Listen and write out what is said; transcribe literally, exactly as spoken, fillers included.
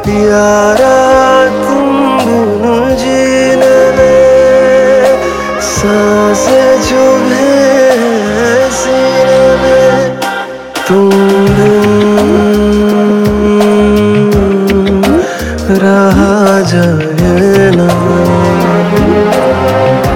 यारा तुम बिन जीने में सांसें जो है सीने में, तुम बिन रहा जाए ना।